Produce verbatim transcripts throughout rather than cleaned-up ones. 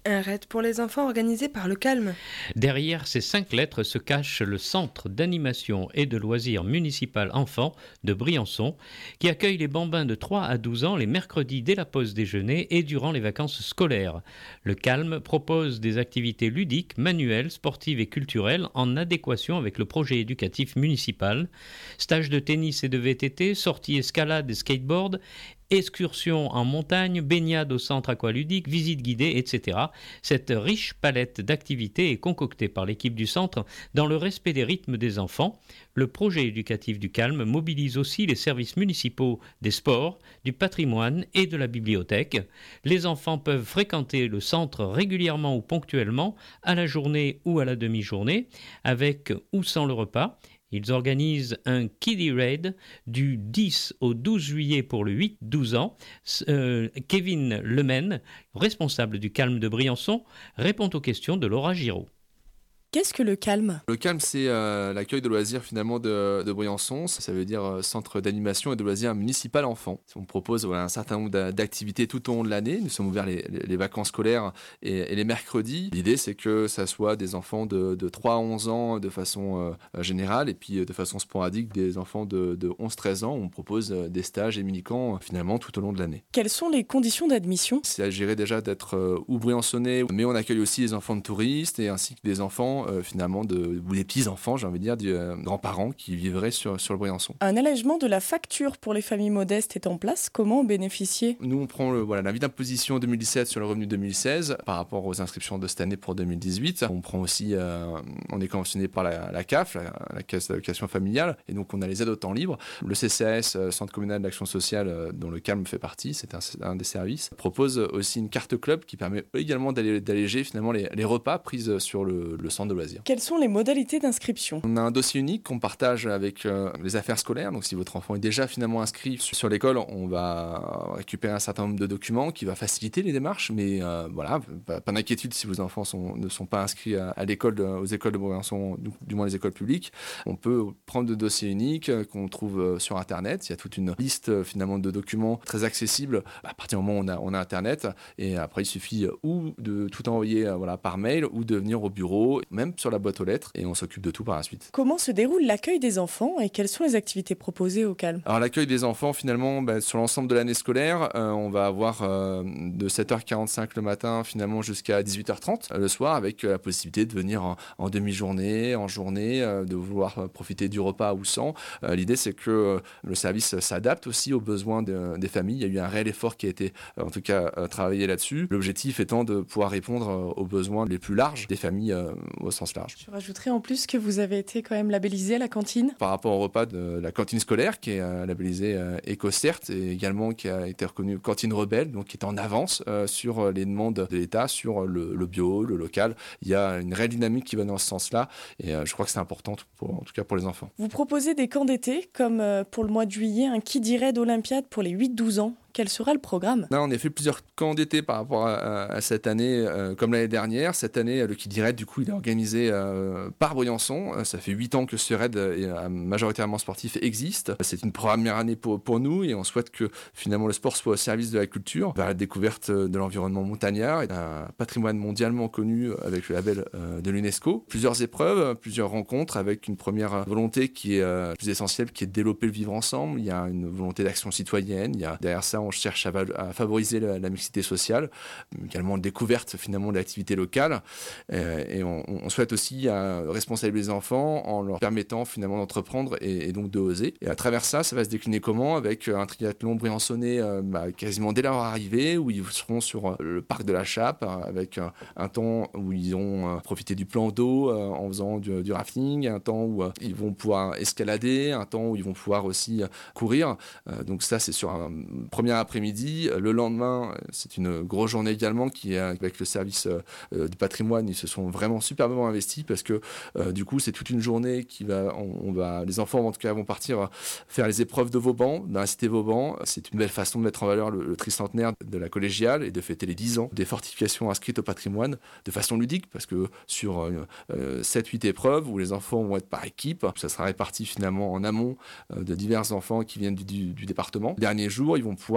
Un raid pour les enfants organisé par le Calme. Derrière ces cinq lettres se cache le Centre d'animation et de loisirs municipal enfants de Briançon, qui accueille les bambins de trois à douze ans les mercredis dès la pause déjeuner et durant les vacances scolaires. Le Calme propose des activités ludiques, manuelles, sportives et culturelles en adéquation avec le projet éducatif municipal. Stages de tennis et de V T T, sorties escalade et skateboard, excursions en montagne, baignade au centre aqualudique, visites guidées, et cetera. Cette riche palette d'activités est concoctée par l'équipe du centre dans le respect des rythmes des enfants. Le projet éducatif du Calme mobilise aussi les services municipaux des sports, du patrimoine et de la bibliothèque. Les enfants peuvent fréquenter le centre régulièrement ou ponctuellement, à la journée ou à la demi-journée, avec ou sans le repas. Ils organisent un Kiddie Raid du dix au douze juillet pour le huit douze ans. Euh, Kevin Lemaine, responsable du Calme de Briançon, répond aux questions de Laura Giraud. Qu'est-ce que le Calme ? Le Calme, c'est euh, l'accueil de loisirs finalement de, de Briançon. Ça, ça veut dire euh, centre d'animation et de loisirs municipal enfant. On propose voilà, un certain nombre d'activités tout au long de l'année. Nous sommes ouverts les, les vacances scolaires et, et les mercredis. L'idée, c'est que ça soit des enfants de, de trois à onze ans de façon euh, générale et puis de façon sporadique des enfants de, de onze à treize ans. On propose euh, des stages et mini-camps euh, finalement tout au long de l'année. Quelles sont les conditions d'admission ? C'est à gérer déjà d'être euh, ou briançonnais, mais on accueille aussi les enfants de touristes et ainsi que des enfants Euh, finalement de, ou les petits-enfants, j'ai envie de dire, des euh, grands-parents qui vivraient sur, sur le Briançon. Un allègement de la facture pour les familles modestes est en place. Comment en bénéficier ? Nous, on prend le, voilà, l'avis d'imposition deux mille dix-sept sur le revenu deux mille seize par rapport aux inscriptions de cette année pour deux mille dix-huit. On prend aussi, euh, on est conventionné par la, la C A F, la, la Caisse d'allocation familiale, et donc on a les aides au temps libre. Le C C A S, Centre communal d'action sociale, euh, dont le Calme fait partie, c'est un, un des services, propose aussi une carte club qui permet également d'allé, d'alléger finalement les, les repas pris sur le, le centre de loisirs. Quelles sont les modalités d'inscription ? On a un dossier unique qu'on partage avec euh, les affaires scolaires. Donc si votre enfant est déjà finalement inscrit sur, sur l'école, on va récupérer un certain nombre de documents qui va faciliter les démarches. Mais euh, voilà, pas, pas d'inquiétude si vos enfants sont, ne sont pas inscrits à, à l'école, de, aux écoles de Briançon, du, du moins les écoles publiques. On peut prendre le dossier unique euh, qu'on trouve sur Internet. Il y a toute une liste euh, finalement de documents très accessibles à partir du moment où on a, on a Internet. Et après, il suffit euh, ou de tout envoyer euh, voilà, par mail ou de venir au bureau, même sur la boîte aux lettres, et on s'occupe de tout par la suite. Comment se déroule l'accueil des enfants et quelles sont les activités proposées au Calme ? Alors l'accueil des enfants, finalement, bah, sur l'ensemble de l'année scolaire, euh, on va avoir euh, de sept heures quarante-cinq le matin finalement jusqu'à dix-huit heures trente euh, le soir, avec euh, la possibilité de venir en, en demi-journée, en journée, euh, de vouloir euh, profiter du repas ou sans. Euh, l'idée, c'est que euh, le service s'adapte aussi aux besoins de, des familles. Il y a eu un réel effort qui a été, euh, en tout cas, euh, travaillé là-dessus. L'objectif étant de pouvoir répondre euh, aux besoins les plus larges des familles euh, au sens large. Je rajouterai en plus que vous avez été quand même labellisé à la cantine. Par rapport au repas de la cantine scolaire, qui est euh, labellisée euh, EcoCert, et également qui a été reconnue cantine rebelle, donc qui est en avance euh, sur les demandes de l'État, sur le, le bio, le local. Il y a une réelle dynamique qui va dans ce sens-là, et euh, je crois que c'est important, pour, en tout cas pour les enfants. Vous proposez des camps d'été, comme euh, pour le mois de juillet, un Kiddie Raid Olympiade pour les huit douze ans. Quel sera le programme ? Là, on a fait plusieurs camps d'été par rapport à, à, à cette année, euh, comme l'année dernière. Cette année, le Kiddie Raid, du coup, il est organisé euh, par Briançon. Euh, ça fait huit ans que ce raid euh, majoritairement sportif existe. C'est une première année pour, pour nous et on souhaite que finalement le sport soit au service de la culture, vers la découverte de l'environnement montagnard et d'un patrimoine mondialement connu avec le label euh, de l'UNESCO. Plusieurs épreuves, plusieurs rencontres avec une première volonté qui est euh, plus essentielle, qui est de développer le vivre ensemble. Il y a une volonté d'action citoyenne. Il y a derrière ça, on cherche à, à favoriser la, la mixité sociale, également la découverte finalement de l'activité locale. Euh, et on, on souhaite aussi euh, responsabiliser les enfants en leur permettant finalement d'entreprendre et, et donc de oser. Et à travers ça, ça va se décliner comment ? Avec un triathlon briançonnais euh, bah, quasiment dès leur arrivée, où ils seront sur le parc de la Chape, avec un, un temps où ils ont euh, profité du plan d'eau euh, en faisant du, du rafting, un temps où euh, ils vont pouvoir escalader, un temps où ils vont pouvoir aussi euh, courir. Euh, donc ça, c'est sur un premier après-midi. Le lendemain, c'est une grosse journée également qui est avec le service euh, du patrimoine. Ils se sont vraiment superbement investis parce que euh, du coup, c'est toute une journée qui va, on, on va, les enfants en tout cas vont partir faire les épreuves de Vauban, dans la cité Vauban. C'est une belle façon de mettre en valeur le, le tricentenaire de la collégiale et de fêter les dix ans des fortifications inscrites au patrimoine de façon ludique parce que sur euh, euh, sept huit épreuves où les enfants vont être par équipe, ça sera réparti finalement en amont euh, de divers enfants qui viennent du, du, du département. Le dernier jour, ils vont pouvoir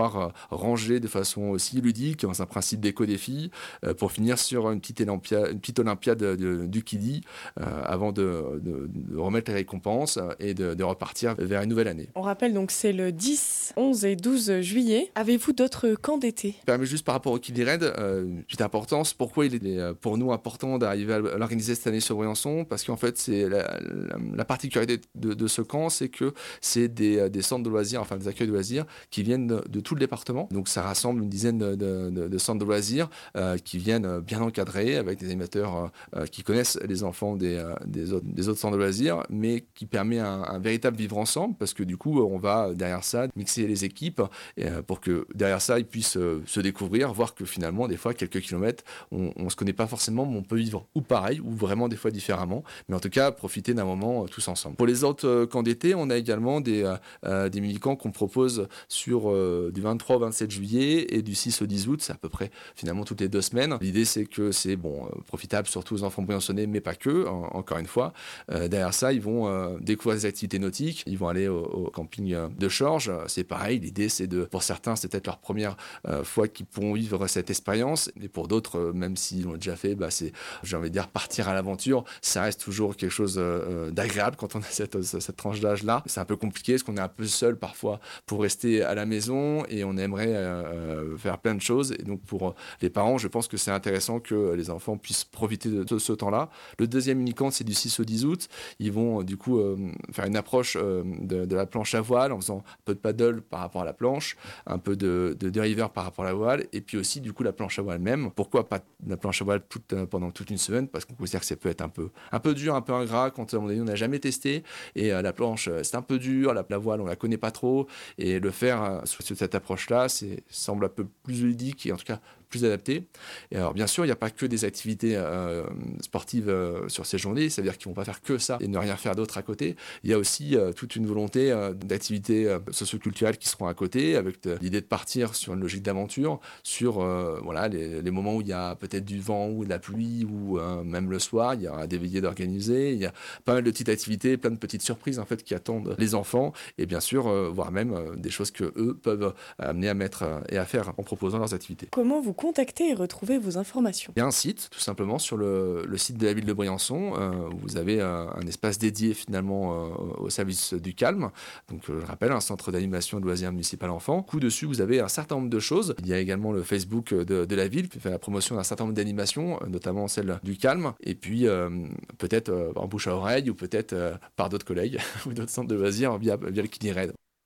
pouvoir euh, ranger de façon aussi ludique, dans un principe d'éco-défi, euh, pour finir sur une petite, Olympia, une petite Olympiade de, de, du Kiddy, euh, avant de, de, de remettre les récompenses et de, de repartir vers une nouvelle année. On rappelle donc c'est le dix, onze et douze juillet. Avez-vous d'autres camps d'été ? Ça permet juste par rapport au Kiddy Raid, euh, une petite importance. Pourquoi il est euh, pour nous important d'arriver à l'organiser cette année sur Briançon ? Parce qu'en fait, c'est la, la, la particularité de, de ce camp, c'est que c'est des, des centres de loisirs, enfin des accueils de loisirs qui viennent de, de tout le département. Donc ça rassemble une dizaine de, de, de, de centres de loisirs euh, qui viennent bien encadrés avec des animateurs euh, qui connaissent les enfants des, euh, des, autres, des autres centres de loisirs, mais qui permet un, un véritable vivre ensemble, parce que du coup, on va derrière ça mixer les équipes et, euh, pour que derrière ça, ils puissent euh, se découvrir, voir que finalement, des fois, quelques kilomètres, on ne se connaît pas forcément, mais on peut vivre ou pareil, ou vraiment des fois différemment, mais en tout cas, profiter d'un moment euh, tous ensemble. Pour les autres euh, camps d'été, on a également des, euh, des mini-camps qu'on propose sur euh, du vingt-trois au vingt-sept juillet et du six au dix août, c'est à peu près finalement toutes les deux semaines. L'idée, c'est que c'est bon, euh, profitable surtout aux enfants briançonnais, mais pas que, en, encore une fois. Euh, derrière ça, ils vont euh, découvrir des activités nautiques, ils vont aller au, au camping de Chorges. C'est pareil, l'idée, c'est de, pour certains, c'est peut-être leur première euh, fois qu'ils pourront vivre cette expérience, et pour d'autres, euh, même s'ils l'ont déjà fait, bah, c'est, j'ai envie de dire, partir à l'aventure. Ça reste toujours quelque chose euh, d'agréable quand on a cette, cette tranche d'âge-là. C'est un peu compliqué, parce qu'on est un peu seul parfois pour rester à la maison, et on aimerait euh, faire plein de choses. Et donc, pour les parents, je pense que c'est intéressant que les enfants puissent profiter de, de ce temps-là. Le deuxième mini-camp, c'est du six au dix août. Ils vont du coup euh, faire une approche euh, de, de la planche à voile en faisant un peu de paddle par rapport à la planche, un peu de, de dériveur par rapport à la voile, et puis aussi du coup la planche à voile même. Pourquoi pas la planche à voile toute, euh, pendant toute une semaine ? Parce qu'on considère que ça peut être un peu, un peu dur, un peu ingrat quand on n'a jamais testé, et euh, la planche euh, c'est un peu dur, la, la voile on la connaît pas trop, et le faire euh, sur, sur cette approche-là, c'est semble un peu plus ludique et en tout cas plus adapté. Et alors bien sûr, il n'y a pas que des activités euh, sportives euh, sur ces journées, ça veut dire qu'ils ne vont pas faire que ça et ne rien faire d'autre à côté. Il y a aussi euh, toute une volonté euh, d'activités euh, socioculturelles qui seront à côté, avec de, l'idée de partir sur une logique d'aventure, sur euh, voilà, les, les moments où il y a peut-être du vent ou de la pluie, ou euh, même le soir, il y aura des veillées d'organiser, il y a pas mal de petites activités, plein de petites surprises en fait qui attendent les enfants, et bien sûr, euh, voire même euh, des choses que eux peuvent amener à mettre euh, et à faire en proposant leurs activités. Comment vous contacter et retrouver vos informations ? Il y a un site, tout simplement, sur le, le site de la ville de Briançon. Euh, vous avez euh, un espace dédié finalement euh, au service du calme. Donc, euh, je rappelle, un centre d'animation de loisirs municipal enfants. Coup dessus, vous avez un certain nombre de choses. Il y a également le Facebook de, de la ville qui fait la promotion d'un certain nombre d'animations, notamment celle du calme. Et puis, euh, peut-être euh, en bouche à oreille, ou peut-être euh, par d'autres collègues ou d'autres centres de loisirs via, via le Kiddy Raid.